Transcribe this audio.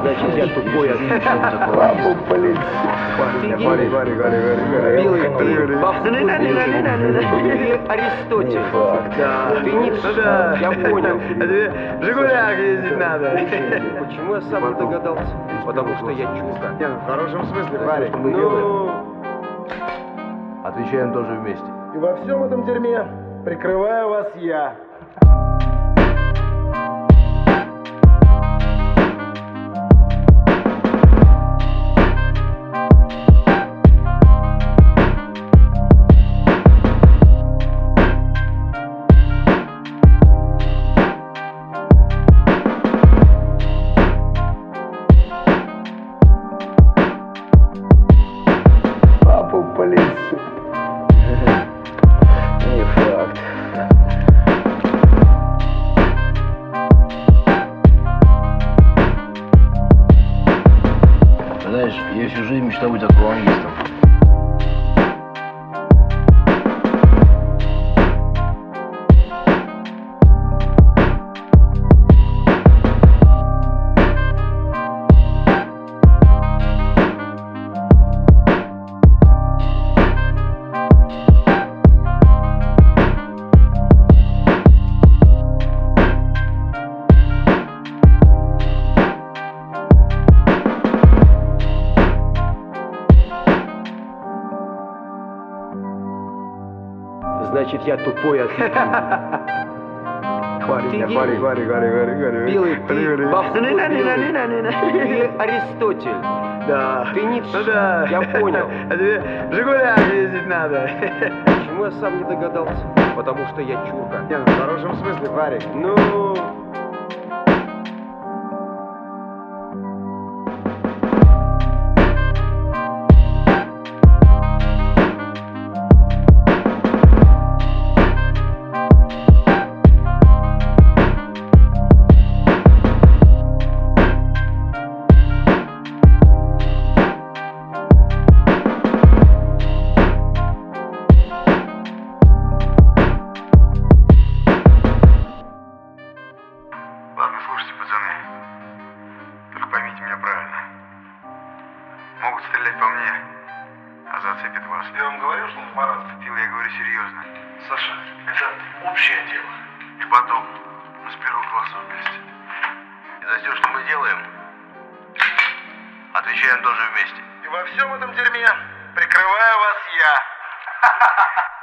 Значит, я тупой, а ты Папу полиции. Белый, ты Бахмут, ты Аристотель. Да, ты Ницше. Да. Я понял. А тебе Жигуляк ездить надо. Почему я сам не догадался? Потому что я чурка. Не, ну в хорошем смысле, парень. Ну, Отвечаем тоже вместе. И во всем этом дерьме прикрываю вас я. Папу полицию. не факт. Знаешь, я всю жизнь мечтал быть аквалангистом. Значит, я тупой, а ты Белый, ты Бахмут, ты Аристотель. Да. Ты Ницше. Да. Я понял. А тебе Жигуляк ездить надо. Почему я сам не догадался? Потому что я чурка. Не, ну в хорошем смысле, парень. Ну, Ладно, слушайте, пацаны. Только поймите меня правильно. Могут стрелять по мне, а зацепит вас. Я вам говорю, что Марат статил, я говорю серьезно. Саша, это общее дело. И потом, мы с первого класса вместе. И за все, что мы делаем, отвечаем тоже вместе. И во всем этом дерьме прикрываю вас я.